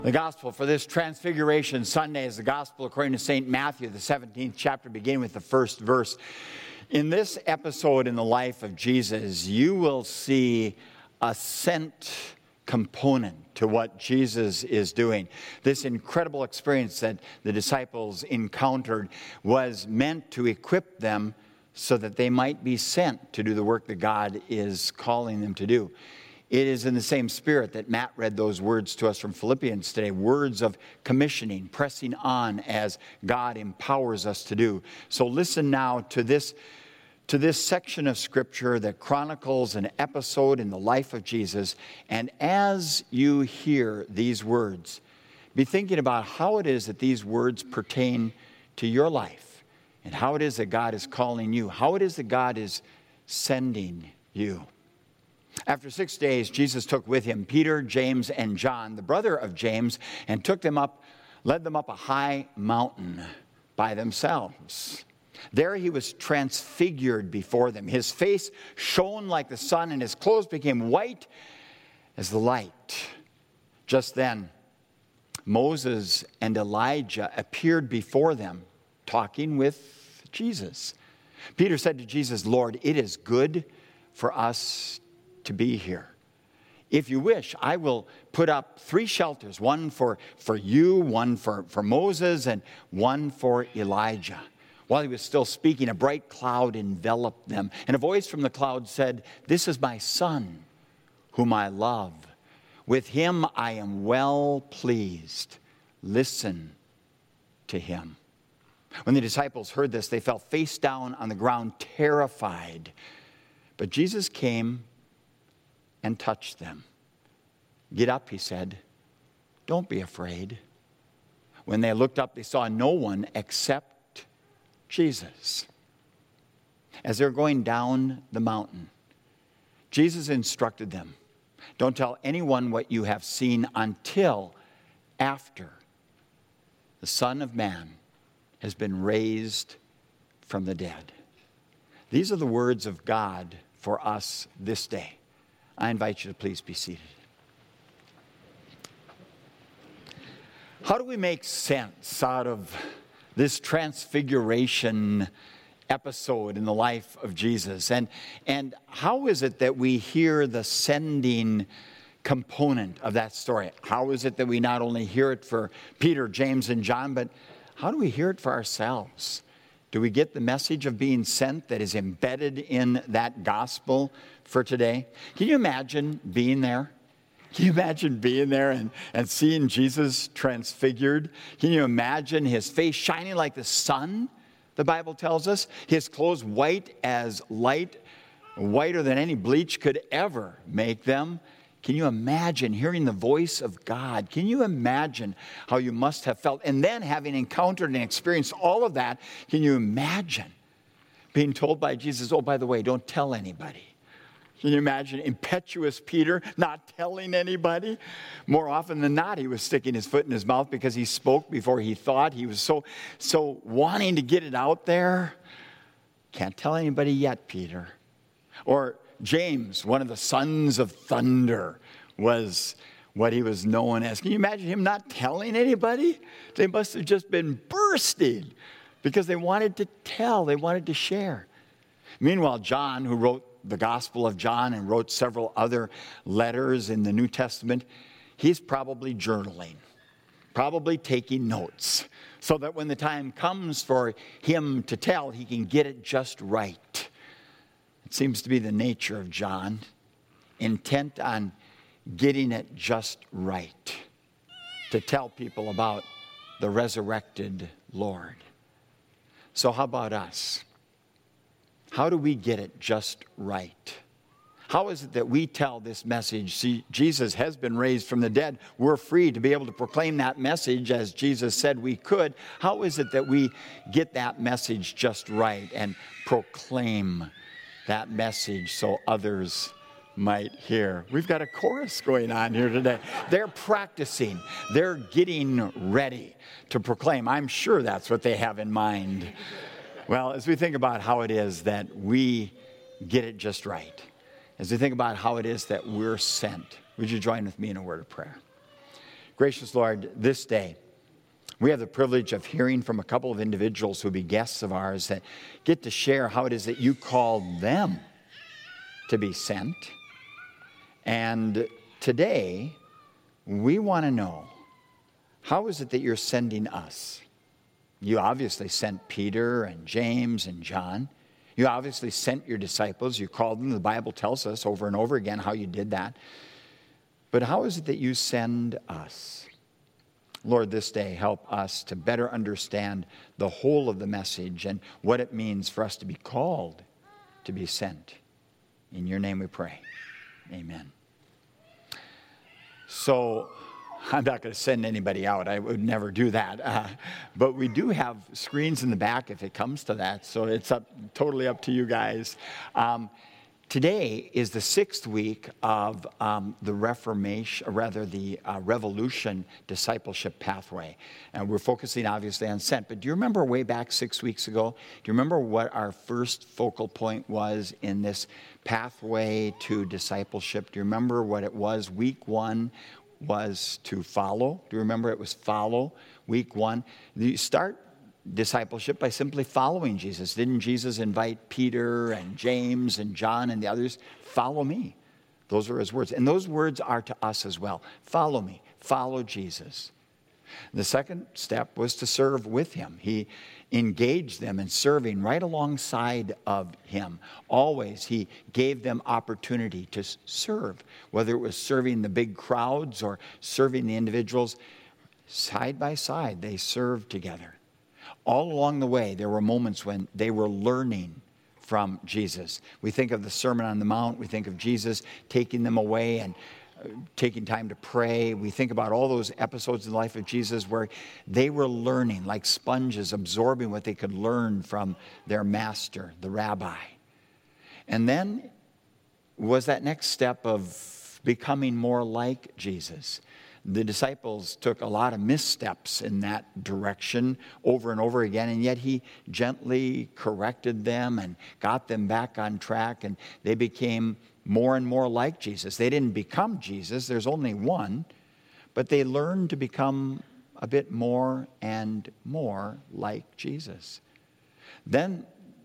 The gospel for this Transfiguration Sunday is the gospel according to St. Matthew, the 17th chapter, beginning with the first verse. In this episode in the life of Jesus, you will see a sent component to what Jesus is doing. This incredible experience that the disciples encountered was meant to equip them so that they might be sent to do the work that God is calling them to do. It is in the same spirit that Matt read those words to us from Philippians today, words of commissioning, pressing on as God empowers us to do. So listen now to this section of Scripture that chronicles an episode in the life of Jesus. And as you hear these words, be thinking about how it is that these words pertain to your life and how it is that God is calling you, how it is that God is sending you. After 6 days, Jesus took with him Peter, James, and John, the brother of James, and led them up a high mountain by themselves. There he was transfigured before them. His face shone like the sun, and his clothes became white as the light. Just then, Moses and Elijah appeared before them, talking with Jesus. Peter said to Jesus, "Lord, it is good for us to be here. If you wish, I will put up 3 shelters, one for you, one for Moses, and one for Elijah." While he was still speaking, a bright cloud enveloped them, and a voice from the cloud said, "This is my son, whom I love. With him I am well pleased. Listen to him." When the disciples heard this, they fell face down on the ground, terrified. But Jesus came and touched them. "Get up," he said. "Don't be afraid." When they looked up, they saw no one except Jesus. As they were going down the mountain, Jesus instructed them, "Don't tell anyone what you have seen until after the Son of Man has been raised from the dead." These are the words of God for us this day. I invite you to please be seated. How do we make sense out of this transfiguration episode in the life of Jesus? And how is it that we hear the sending component of that story? How is it that we not only hear it for Peter, James, and John, but how do we hear it for ourselves? Do we get the message of being sent that is embedded in that gospel for today? Can you imagine being there? Can you imagine being there and seeing Jesus transfigured? Can you imagine his face shining like the sun, the Bible tells us? His clothes white as light, whiter than any bleach could ever make them. Can you imagine hearing the voice of God? Can you imagine how you must have felt? And then having encountered and experienced all of that, can you imagine being told by Jesus, "Oh, by the way, don't tell anybody"? Can you imagine impetuous Peter not telling anybody? More often than not, he was sticking his foot in his mouth because he spoke before he thought. He was so wanting to get it out there. "Can't tell anybody yet, Peter." Or James, one of the sons of thunder, was what he was known as. Can you imagine him not telling anybody? They must have just been bursting because they wanted to tell, they wanted to share. Meanwhile, John, who wrote the Gospel of John and wrote several other letters in the New Testament, he's probably journaling, probably taking notes, so that when the time comes for him to tell, he can get it just right. It seems to be the nature of John, intent on getting it just right, to tell people about the resurrected Lord. So how about us? How do we get it just right? How is it that we tell this message? See, Jesus has been raised from the dead. We're free to be able to proclaim that message as Jesus said we could. How is it that we get that message just right and proclaim that message so others might hear? We've got a chorus going on here today. They're practicing. They're getting ready to proclaim. I'm sure that's what they have in mind. Well, as we think about how it is that we get it just right, as we think about how it is that we're sent, would you join with me in a word of prayer? Gracious Lord, this day, we have the privilege of hearing from a couple of individuals who will be guests of ours that get to share how it is that you called them to be sent. And today, we want to know, how is it that you're sending us? You obviously sent Peter and James and John. You obviously sent your disciples. You called them. The Bible tells us over and over again how you did that. But how is it that you send us? Lord, this day, help us to better understand the whole of the message and what it means for us to be called to be sent. In your name we pray. Amen. So, I'm not going to send anybody out. I would never do that. But we do have screens in the back if it comes to that. So it's totally up to you guys. Today is the 6th week of the Revolution Discipleship Pathway. And we're focusing obviously on sent. But do you remember way back 6 weeks ago? Do you remember what our first focal point was in this pathway to discipleship? Do you remember what it was? Week 1 was to follow. Do you remember it was follow? Week 1. You start discipleship by simply following Jesus. Didn't Jesus invite Peter and James and John and the others? Follow me. Those are his words. And those words are to us as well. Follow me. Follow Jesus. The second step was to serve with him. He engaged them in serving right alongside of him. Always he gave them opportunity to serve, whether it was serving the big crowds or serving the individuals. Side by side, they served together. All along the way, there were moments when they were learning from Jesus. We think of the Sermon on the Mount. We think of Jesus taking them away and taking time to pray. We think about all those episodes in the life of Jesus where they were learning like sponges, absorbing what they could learn from their master, the rabbi. And then was that next step of becoming more like Jesus. The disciples took a lot of missteps in that direction over and over again, and yet he gently corrected them and got them back on track, and they became more and more like Jesus. They didn't become Jesus, there's only one, but they learned to become a bit more and more like Jesus. Then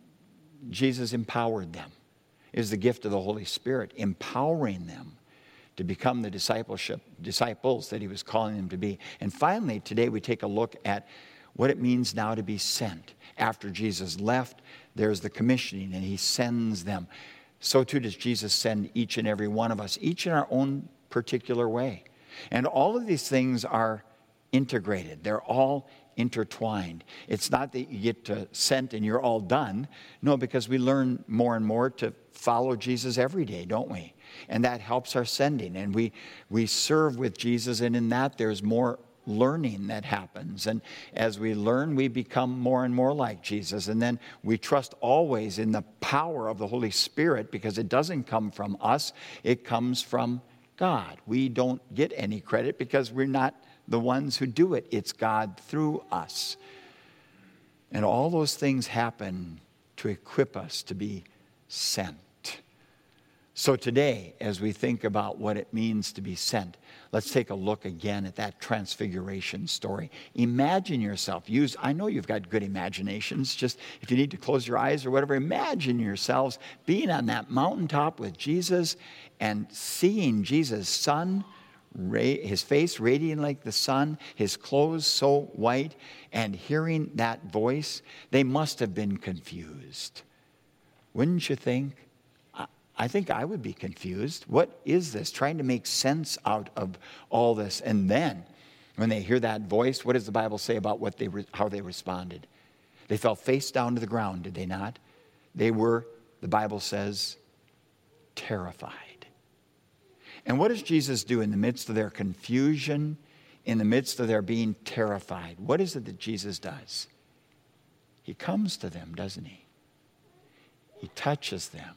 Jesus empowered them. It was the gift of the Holy Spirit, empowering them to become the disciples that he was calling them to be. And finally, today we take a look at what it means now to be sent. After Jesus left, there's the commissioning, and he sends them. So too does Jesus send each and every one of us, each in our own particular way. And all of these things are integrated. They're all intertwined. It's not that you get to sent and you're all done. No, because we learn more and more to follow Jesus every day, don't we? And that helps our sending. And we serve with Jesus, and in that there's more learning that happens. And as we learn, we become more and more like Jesus. And then we trust always in the power of the Holy Spirit, because it doesn't come from us, it comes from God. We don't get any credit because we're not the ones who do it. It's God through us. And all those things happen to equip us to be sent. So today, as we think about what it means to be sent, let's take a look again at that transfiguration story. Imagine yourself. I know you've got good imaginations. Just if you need to close your eyes or whatever, imagine yourselves being on that mountaintop with Jesus and seeing Jesus' sun, his face radiant like the sun, his clothes so white, and hearing that voice. They must have been confused. Wouldn't you think? I think I would be confused. What is this? Trying to make sense out of all this. And then, when they hear that voice, what does the Bible say about how they responded? They fell face down to the ground, did they not? They were, the Bible says, terrified. And what does Jesus do in the midst of their confusion, in the midst of their being terrified? What is it that Jesus does? He comes to them, doesn't he? He touches them.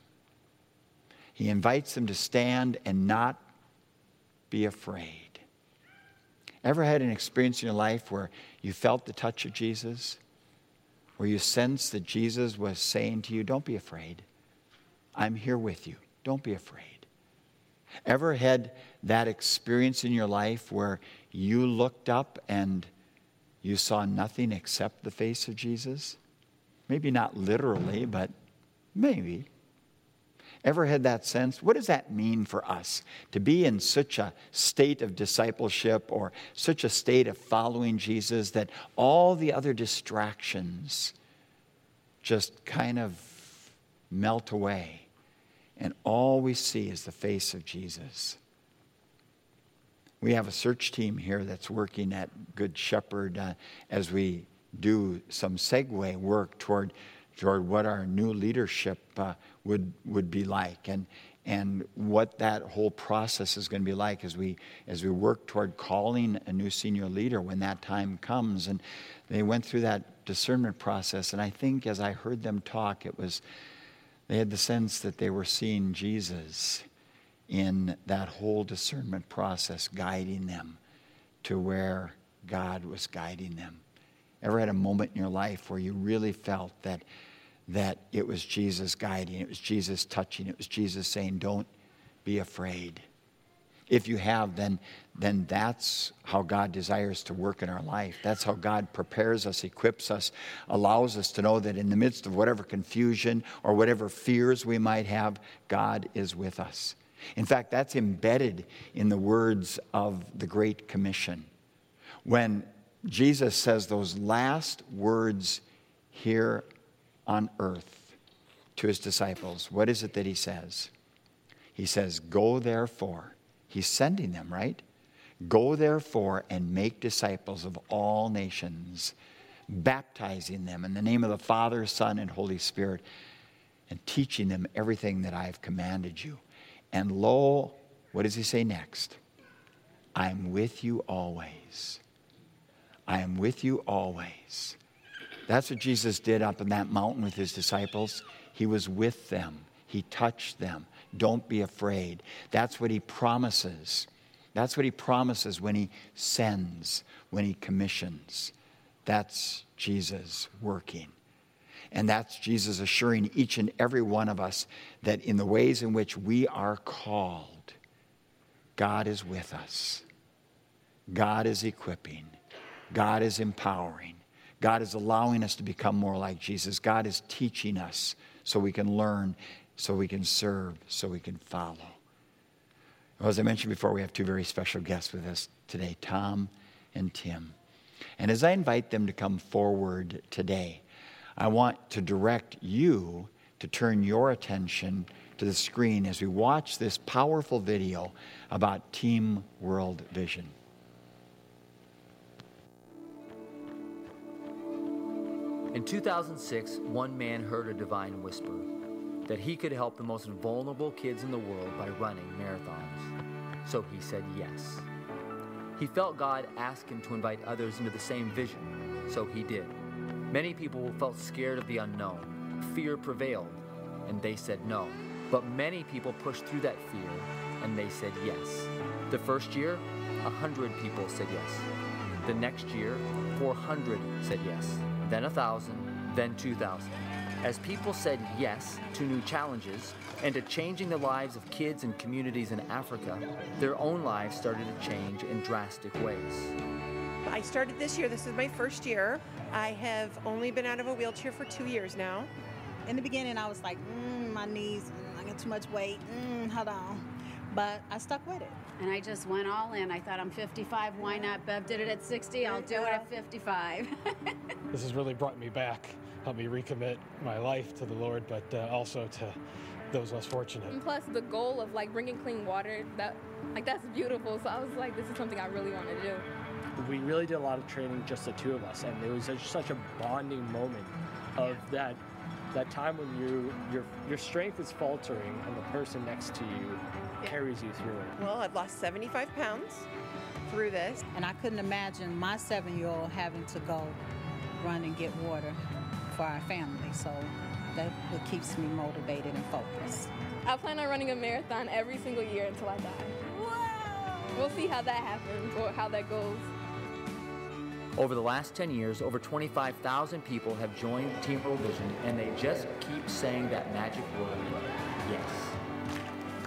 He invites them to stand and not be afraid. Ever had an experience in your life where you felt the touch of Jesus? Where you sensed that Jesus was saying to you, don't be afraid. I'm here with you. Don't be afraid. Ever had that experience in your life where you looked up and you saw nothing except the face of Jesus? Maybe not literally, but maybe. Ever had that sense? What does that mean for us to be in such a state of discipleship or such a state of following Jesus that all the other distractions just kind of melt away and all we see is the face of Jesus? We have a search team here that's working at Good Shepherd as we do some segue work toward what our new leadership would be like and what that whole process is going to be like as we work toward calling a new senior leader when that time comes. And they went through that discernment process, and I think as I heard them talk, they had the sense that they were seeing Jesus in that whole discernment process, guiding them to where God was guiding them. Ever had a moment in your life where you really felt that it was Jesus guiding, it was Jesus touching, it was Jesus saying, don't be afraid? If you have, then that's how God desires to work in our life. That's how God prepares us, equips us, allows us to know that in the midst of whatever confusion or whatever fears we might have, God is with us. In fact, that's embedded in the words of the Great Commission. When Jesus says those last words here on earth to his disciples, what is it that he says? He says, go therefore. He's sending them, right? Go therefore and make disciples of all nations, baptizing them in the name of the Father, Son, and Holy Spirit, and teaching them everything that I have commanded you. And lo, what does he say next? I'm with you always. I am with you always. That's what Jesus did up in that mountain with his disciples. He was with them. He touched them. Don't be afraid. That's what he promises. That's what he promises when he sends, when he commissions. That's Jesus working. And that's Jesus assuring each and every one of us that in the ways in which we are called, God is with us. God is equipping. God is empowering. God is allowing us to become more like Jesus. God is teaching us so we can learn, so we can serve, so we can follow. Well, as I mentioned before, we have two very special guests with us today, Tom and Tim. And as I invite them to come forward today, I want to direct you to turn your attention to the screen as we watch this powerful video about Team World Vision. In 2006, one man heard a divine whisper that he could help the most vulnerable kids in the world by running marathons. So he said yes. He felt God ask him to invite others into the same vision, so he did. Many people felt scared of the unknown. Fear prevailed, and they said no. But many people pushed through that fear, and they said yes. The first year, 100 people said yes. The next year, 400 said yes. Then 1,000, then 2,000. As people said yes to new challenges and to changing the lives of kids and communities in Africa, their own lives started to change in drastic ways. I started this year. This is my first year. I have only been out of a wheelchair for 2 years now. In the beginning, I was like, my knees, I got too much weight, hold on. But I stuck with it. And I just went all in. I thought I'm 55, why not? Bev did it at 60, I'll do it at 55. This has really brought me back, helped me recommit my life to the Lord, but also to those less fortunate. And plus the goal of bringing clean water, that's beautiful. So I was like, this is something I really want to do. We really did a lot of training, just the two of us, and it was such a bonding moment of that time when your strength is faltering and the person next to you carries you through it. Well, I've lost 75 pounds through this. And I couldn't imagine my 7-year-old having to go run and get water for our family. So that what keeps me motivated and focused. I plan on running a marathon every single year until I die. Wow! We'll see how that happens or how that goes. Over the last 10 years, over 25,000 people have joined Team World Vision, and they just keep saying that magic word, yes.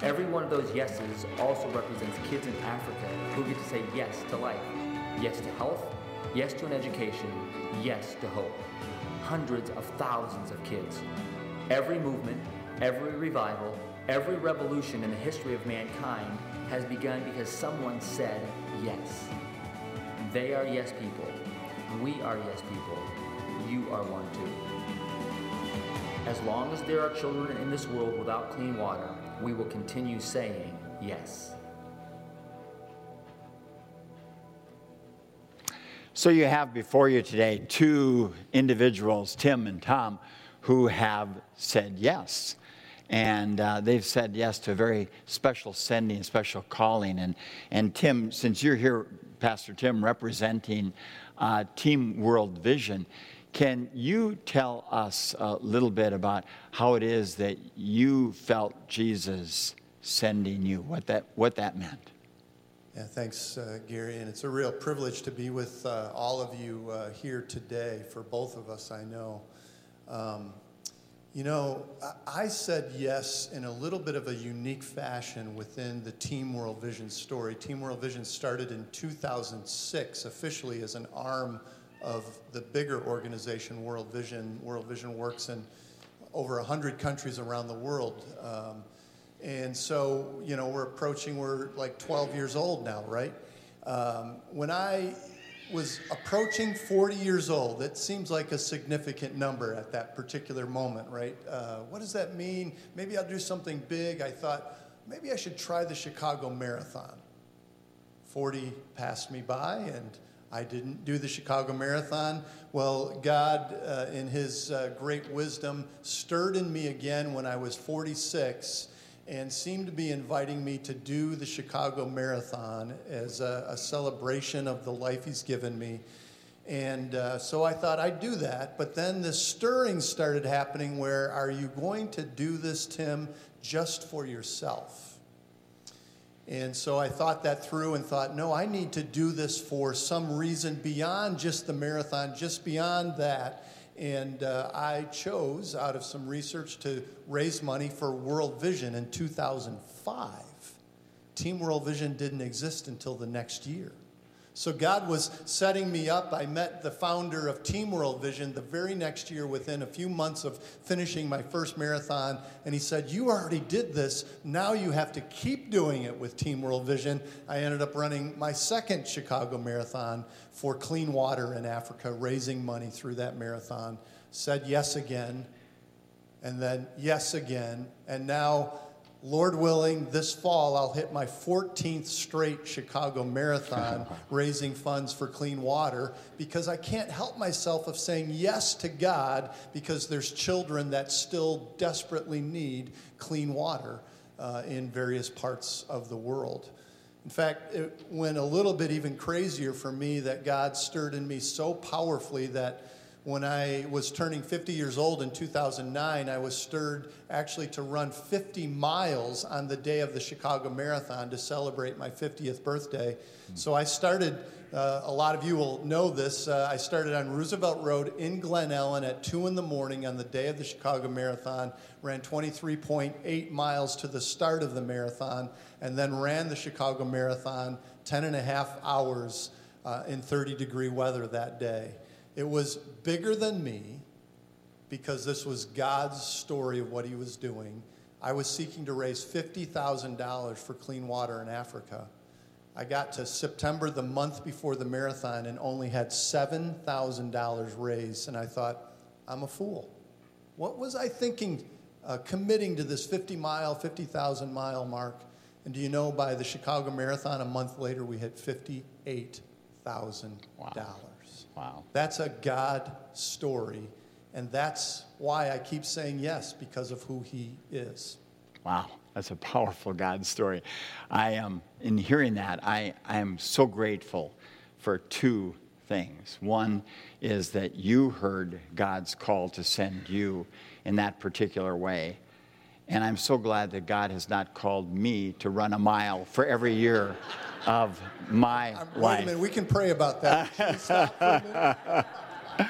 Every one of those yeses also represents kids in Africa who get to say yes to life, yes to health, yes to an education, yes to hope. Hundreds of thousands of kids. Every movement, every revival, every revolution in the history of mankind has begun because someone said yes. They are yes people. We are yes people. You are one too. As long as there are children in this world without clean water, we will continue saying yes. So you have before you today two individuals, Tim and Tom, who have said yes. And they've said yes to a very special sending, a special calling. And Tim, since you're here, Pastor Tim, representing Team World Vision, can you tell us a little bit about how it is that you felt Jesus sending you, what that meant? Yeah, thanks, Gary. And it's a real privilege to be with all of you here today, for both of us, I know. I said yes in a little bit of a unique fashion within the Team World Vision story. Team World Vision started in 2006 officially as an arm of the bigger organization, World Vision. World Vision works in over 100 countries around the world. And so, we're like 12 years old now, right? When I was approaching 40 years old, that seems like a significant number at that particular moment, right? What does that mean? Maybe I'll do something big. I thought, maybe I should try the Chicago Marathon. 40 passed me by, and I didn't do the Chicago Marathon. Well, God, in his great wisdom, stirred in me again when I was 46 and seemed to be inviting me to do the Chicago Marathon as a celebration of the life he's given me. And so I thought I'd do that. But then this stirring started happening where, are you going to do this, Tim, just for yourself? And so I thought that through and thought, no, I need to do this for some reason beyond just the marathon, just beyond that. And I chose, out of some research, to raise money for World Vision in 2005. Team World Vision didn't exist until the next year. So God was setting me up. I met the founder of Team World Vision the very next year within a few months of finishing my first marathon. And he said, you already did this. Now you have to keep doing it with Team World Vision. I ended up running my second Chicago Marathon for clean water in Africa, raising money through that marathon. Said yes again, and then yes again. And now, Lord willing, this fall I'll hit my 14th straight Chicago Marathon raising funds for clean water, because I can't help myself of saying yes to God because there's children that still desperately need clean water in various parts of the world. In fact, it went a little bit even crazier for me that God stirred in me so powerfully that when I was turning 50 years old in 2009, I was stirred actually to run 50 miles on the day of the Chicago Marathon to celebrate my 50th birthday. So I started, a lot of you will know this, I started on Roosevelt Road in Glen Ellen at 2 in the morning on the day of the Chicago Marathon, ran 23.8 miles to the start of the marathon, and then ran the Chicago Marathon 10 and a half hours in 30-degree weather that day. It was bigger than me because this was God's story of what he was doing. I was seeking to raise $50,000 for clean water in Africa. I got to September, the month before the marathon, and only had $7,000 raised. And I thought, I'm a fool. What was I thinking, committing to this 50,000 mile mark? And do you know, by the Chicago Marathon, a month later, we hit $58,000. Wow. That's a God story, and that's why I keep saying yes, because of who he is. Wow, that's a powerful God story. In hearing that, I am so grateful for two things. One is that you heard God's call to send you in that particular way. And I'm so glad that God has not called me to run a mile for every year of my life. Wait a minute, we can pray about that. Can you stop for a minute?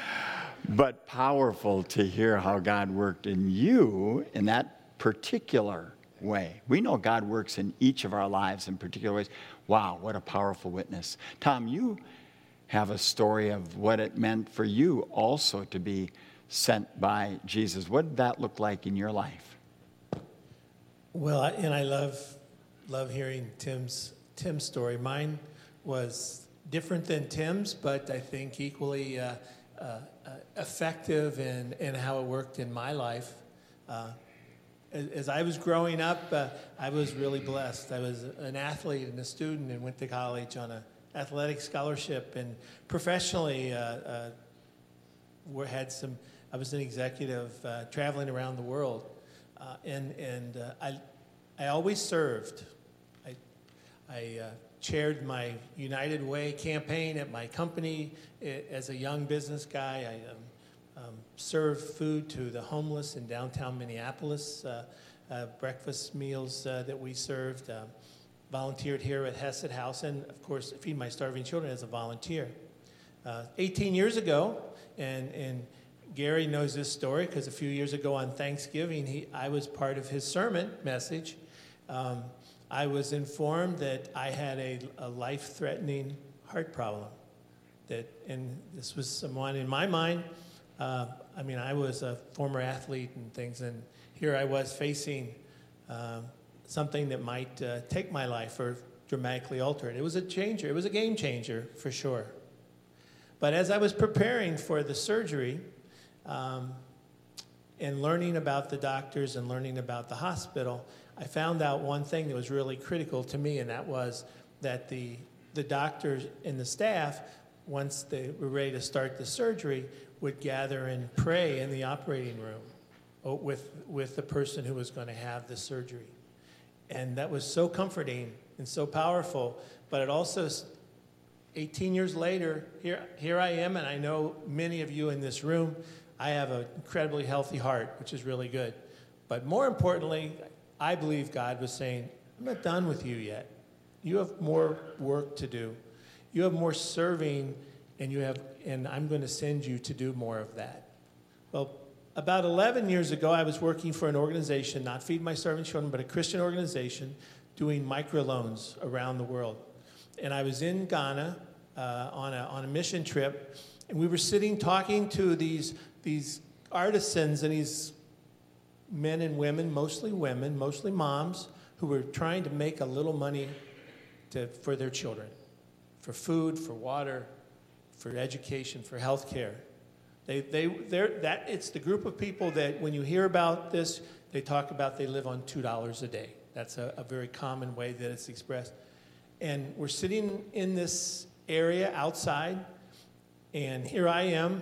But powerful to hear how God worked in you in that particular way. We know God works in each of our lives in particular ways. Wow, what a powerful witness. Tom, you have a story of what it meant for you also to be sent by Jesus. What did that look like in your life? Well, I love hearing Tim's story. Mine was different than Tim's, but I think equally effective in how it worked in my life. As I was growing up, I was really blessed. I was an athlete and a student and went to college on an athletic scholarship, and professionally I was an executive traveling around the world, and I always served. I chaired my United Way campaign at my company as a young business guy. I served food to the homeless in downtown Minneapolis, breakfast meals that we served, volunteered here at Hesed House, and of course Feed My Starving Children as a volunteer. 18 years ago, and Gary knows this story because a few years ago on Thanksgiving, I was part of his sermon message. I was informed that I had a life-threatening heart problem. And this was someone in my mind. I was a former athlete and things, and here I was facing something that might take my life or dramatically alter it. It was a changer. It was a game changer for sure. But as I was preparing for the surgery and learning about the doctors and learning about the hospital, I found out one thing that was really critical to me, and that was that the doctors and the staff, once they were ready to start the surgery, would gather and pray in the operating room with the person who was going to have the surgery. And that was so comforting and so powerful, but it also, 18 years later, here I am, and I know many of you in this room, I have an incredibly healthy heart, which is really good. But more importantly, I believe God was saying, I'm not done with you yet. You have more work to do. You have more serving, and I'm going to send you to do more of that. Well, about 11 years ago, I was working for an organization, not Feed My Starving Children, but a Christian organization doing microloans around the world. And I was in Ghana on a mission trip, and we were sitting talking to these artisans and these men and women, mostly moms, who were trying to make a little money for their children, for food, for water, for education, for health care. It's the group of people that when you hear about this, they talk about they live on $2 a day. That's a very common way that it's expressed. And we're sitting in this area outside, and here I am,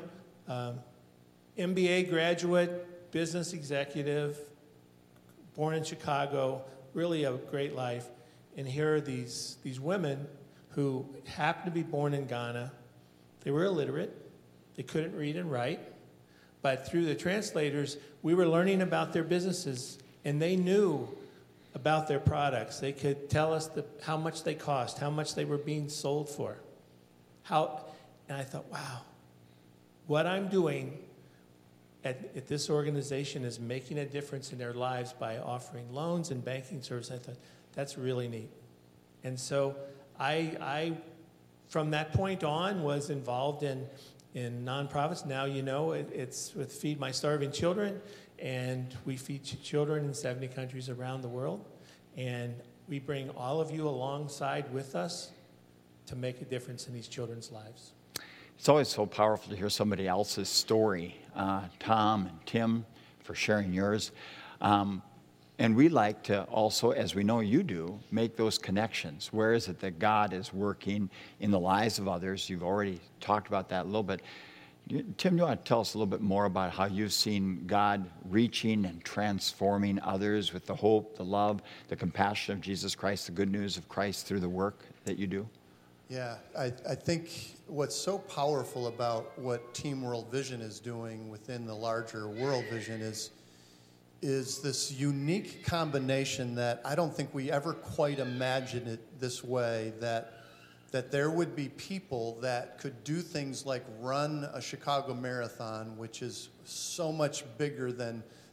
MBA graduate, business executive, born in Chicago, really a great life. And here are these women who happened to be born in Ghana. They were illiterate. They couldn't read and write. But through the translators, we were learning about their businesses, and they knew about their products. They could tell us how much they cost, how much they were being sold for. And I thought, wow, what I'm doing at this organization is making a difference in their lives by offering loans and banking services. I thought, that's really neat. And so I from that point on, was involved in nonprofits. Now you know it's with Feed My Starving Children, and we feed children in 70 countries around the world. And we bring all of you alongside with us to make a difference in these children's lives. It's always so powerful to hear somebody else's story. Tom and Tim, for sharing yours. And we like to also, as we know you do, make those connections. Where is it that God is working in the lives of others? You've already talked about that a little bit. Tim, do you want to tell us a little bit more about how you've seen God reaching and transforming others with the hope, the love, the compassion of Jesus Christ, the good news of Christ through the work that you do? Yeah, I think what's so powerful about what Team World Vision is doing within the larger World Vision is this unique combination that I don't think we ever quite imagined it this way, that there would be people that could do things like run a Chicago Marathon, which is so much bigger than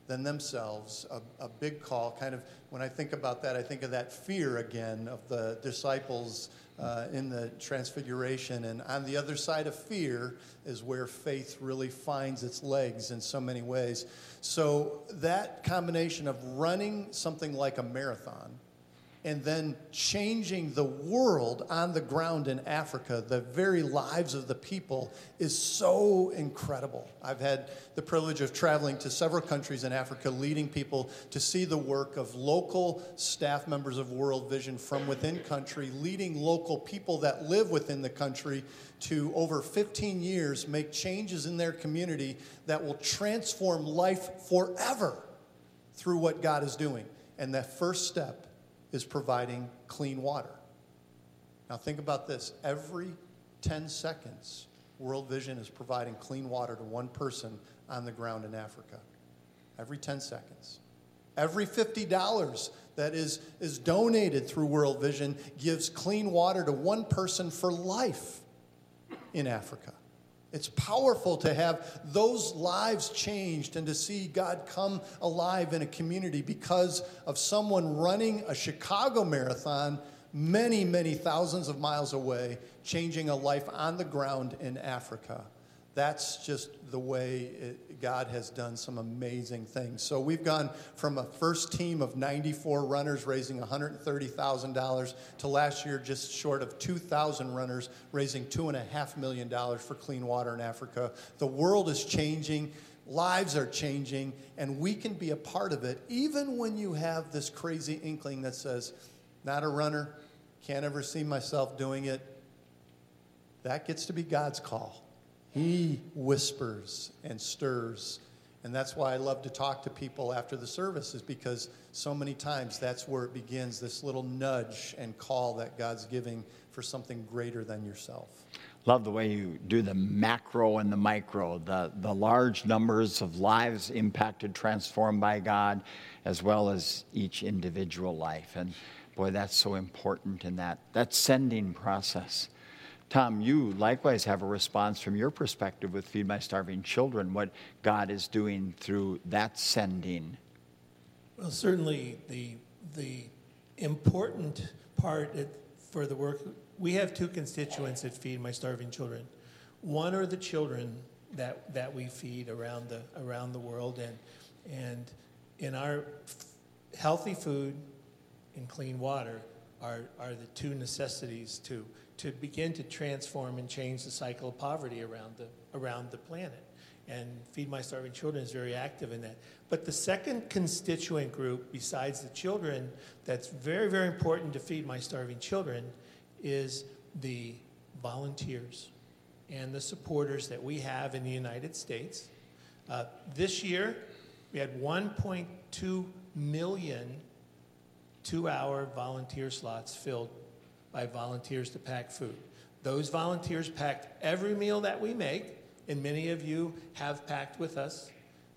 than themselves. A big call, kind of, when I think about that, I think of that fear again of the disciples in the Transfiguration. And on the other side of fear is where faith really finds its legs in so many ways. So that combination of running something like a marathon and then changing the world on the ground in Africa, the very lives of the people, is so incredible. I've had the privilege of traveling to several countries in Africa, leading people to see the work of local staff members of World Vision from within country, leading local people that live within the country to, over 15 years, make changes in their community that will transform life forever through what God is doing. And that first step is providing clean water. Now think about this. Every 10 seconds, World Vision is providing clean water to one person on the ground in Africa. Every 10 seconds. Every $50 that is donated through World Vision gives clean water to one person for life in Africa. It's powerful to have those lives changed and to see God come alive in a community because of someone running a Chicago marathon many, many thousands of miles away, changing a life on the ground in Africa. That's just the way God has done some amazing things. So we've gone from a first team of 94 runners raising $130,000 to last year just short of 2,000 runners raising $2.5 million for clean water in Africa. The world is changing. Lives are changing, and we can be a part of it, even when you have this crazy inkling that says, not a runner, can't ever see myself doing it. That gets to be God's call. He whispers and stirs. And that's why I love to talk to people after the service, is because so many times that's where it begins, this little nudge and call that God's giving for something greater than yourself. Love the way you do the macro and the micro, the large numbers of lives impacted, transformed by God, as well as each individual life. And boy, that's so important in that sending process. Tom, you likewise have a response from your perspective with Feed My Starving Children, what God is doing through that sending. Well, certainly the important part for the work, we have two constituents at Feed My Starving Children. One are the children that we feed around the world, and in our healthy food and clean water are the two necessities to begin to transform and change the cycle of poverty around the planet. And Feed My Starving Children is very active in that. But the second constituent group, besides the children, that's very, very important to Feed My Starving Children is the volunteers and the supporters that we have in the United States. This year, we had 1.2 million 2-hour volunteer slots filled by volunteers to pack food. Those volunteers packed every meal that we make, and many of you have packed with us.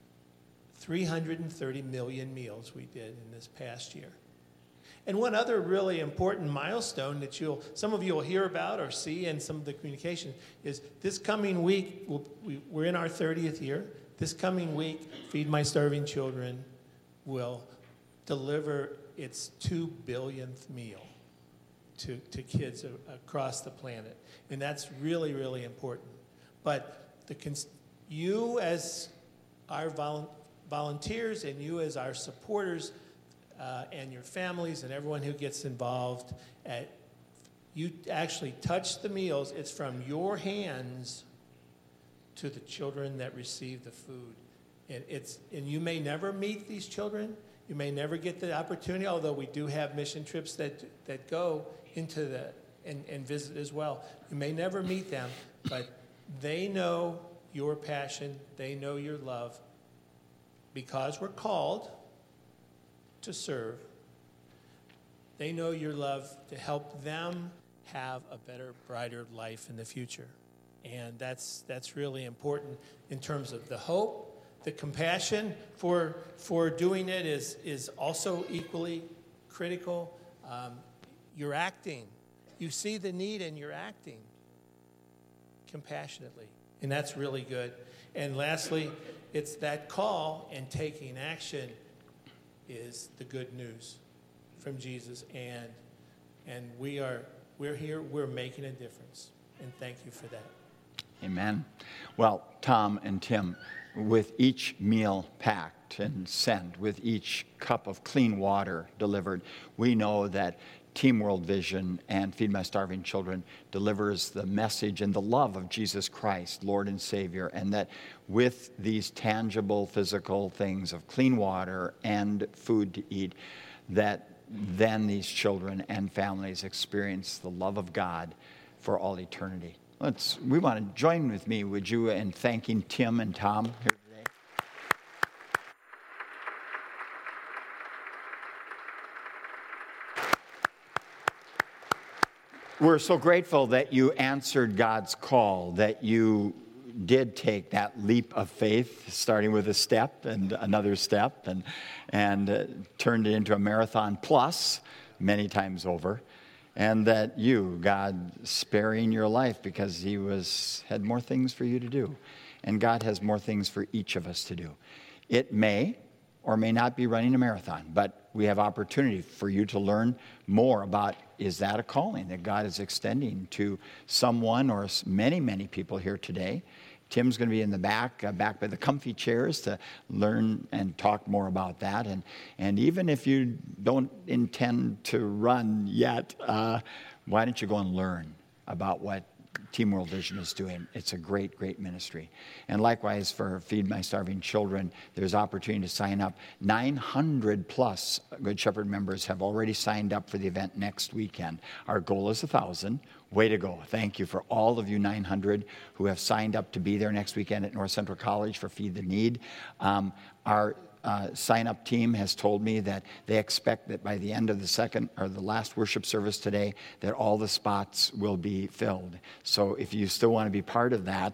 330 million meals we did in this past year. And one other really important milestone that some of you will hear about or see in some of the communication is this coming week, we're in our 30th year. This coming week, Feed My Starving Children will deliver its 2 billionth meal to kids across the planet. And that's really, really important. But you as our volunteers and you as our supporters and your families and everyone who gets involved, you actually touch the meals. It's from your hands to the children that receive the food. And you may never meet these children. You may never get the opportunity, although we do have mission trips that go into and visit as well. You may never meet them, but they know your passion. They know your love. Because we're called to serve, they know your love to help them have a better, brighter life in the future. And that's really important in terms of the hope. The compassion for doing it is also equally critical. You're acting. You see the need and you're acting compassionately And that's really good. And lastly, it's that call and taking action is the good news from Jesus. And we're here, we're making a difference. And thank you for that. Amen. Well, Tom and Tim, with each meal packed and sent, with each cup of clean water delivered, we know that Team World Vision and Feed My Starving Children delivers the message and the love of Jesus Christ, Lord and Savior, and that with these tangible physical things of clean water and food to eat, that then these children and families experience the love of God for all eternity. We want to join with me, would you, in thanking Tim and Tom here today. We're so grateful that you answered God's call, that you did take that leap of faith, starting with a step and another step, and turned it into a marathon plus many times over. And that you, God, sparing your life because he had more things for you to do. And God has more things for each of us to do. It may or may not be running a marathon, but we have opportunity for you to learn more about, is that a calling that God is extending to someone or many, many people here today? Tim's going to be in the back by the comfy chairs to learn and talk more about that. And even if you don't intend to run yet, why don't you go and learn about what Team World Vision is doing? It's a great, great ministry. And likewise for Feed My Starving Children, there's opportunity to sign up. 900 plus Good Shepherd members have already signed up for the event next weekend. Our goal is 1,000. Way to go. Thank you for all of you 900 who have signed up to be there next weekend at North Central College for Feed the Need. Our sign-up team has told me that they expect that by the end of the last worship service today, that all the spots will be filled. So if you still want to be part of that,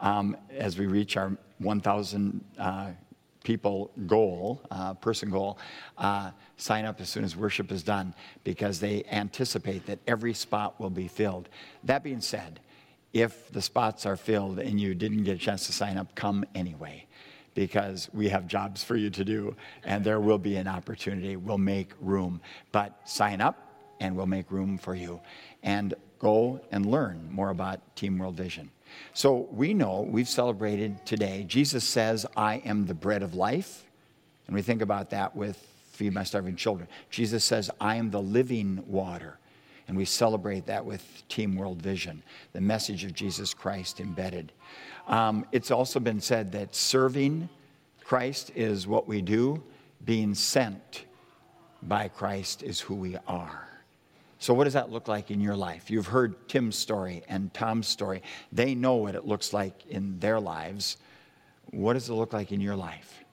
as we reach our 1,000 people goal, person goal, sign up as soon as worship is done, because they anticipate that every spot will be filled. That being said, if the spots are filled and you didn't get a chance to sign up, come anyway, because we have jobs for you to do, and there will be an opportunity. We'll make room. But sign up, and we'll make room for you. And go and learn more about Team World Vision. So we know we've celebrated today. Jesus says, I am the bread of life. And we think about that with Feed My Starving Children. Jesus says, I am the living water. And we celebrate that with Team World Vision, the message of Jesus Christ embedded. It's also been said that serving Christ is what we do. Being sent by Christ is who we are. So what does that look like in your life? You've heard Tim's story and Tom's story. They know what it looks like in their lives. What does it look like in your life?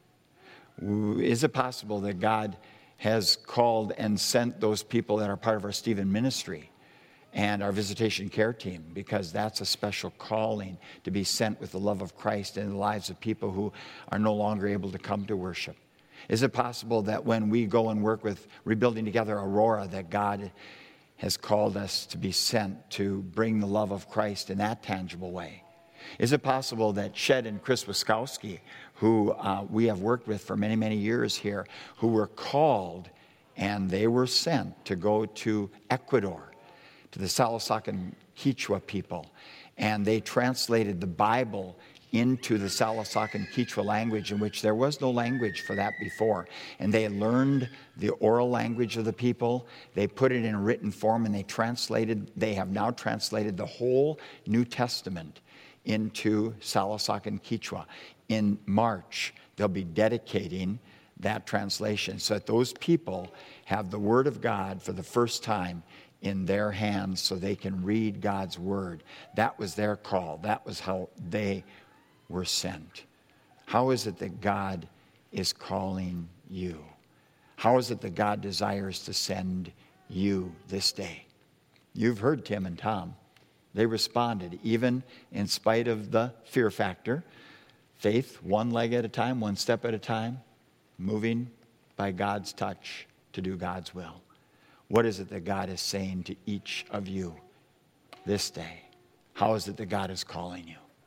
Is it possible that God has called and sent those people that are part of our Stephen ministry and our visitation care team, because that's a special calling to be sent with the love of Christ in the lives of people who are no longer able to come to worship? Is it possible that when we go and work with Rebuilding Together Aurora, that God has called us to be sent to bring the love of Christ in that tangible way? Is it possible that Shed and Chris Wiskowski, who we have worked with for many, many years here, who were called and they were sent to go to Ecuador, to the Salasacan Quechua people, and they translated the Bible into the Salasacan Quechua language, in which there was no language for that before. And they learned the oral language of the people. They put it in a written form, and they have now translated the whole New Testament into Salasacan Quechua. In March, they'll be dedicating that translation so that those people have the Word of God for the first time in their hands so they can read God's Word. That was their call. That was how they were sent. How is it that God is calling you? How is it that God desires to send you this day? You've heard Tim and Tom. They responded, even in spite of the fear factor. Faith, one leg at a time, one step at a time, moving by God's touch to do God's will. What is it that God is saying to each of you this day? How is it that God is calling you?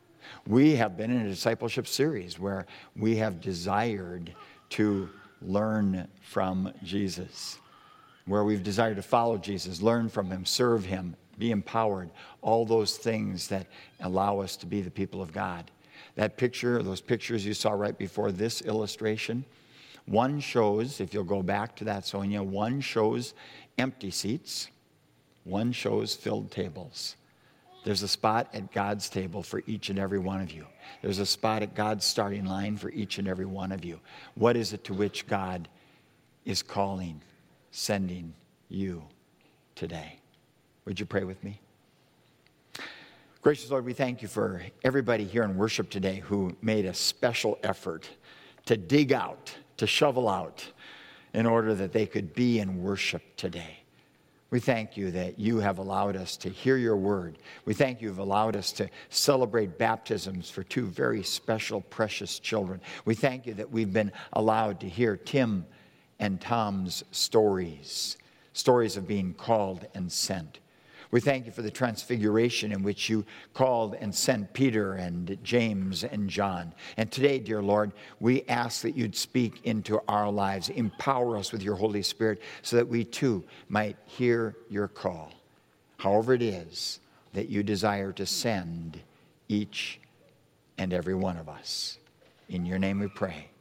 We have been in a discipleship series where we have desired to learn from Jesus, where we've desired to follow Jesus, learn from him, serve him, be empowered, all those things that allow us to be the people of God. That picture, those pictures you saw right before this illustration, one shows, if you'll go back to that, Sonia, one shows empty seats, one shows filled tables. There's a spot at God's table for each and every one of you. There's a spot at God's starting line for each and every one of you. What is it to which God is calling, sending you today? Would you pray with me? Gracious Lord, we thank you for everybody here in worship today who made a special effort to dig out, to shovel out, in order that they could be in worship today. We thank you that you have allowed us to hear your word. We thank you have allowed us to celebrate baptisms for two very special, precious children. We thank you that we've been allowed to hear Tim and Tom's stories of being called and sent. We thank you for the transfiguration in which you called and sent Peter and James and John. And today, dear Lord, we ask that you'd speak into our lives, empower us with your Holy Spirit so that we too might hear your call, however it is that you desire to send each and every one of us. In your name we pray.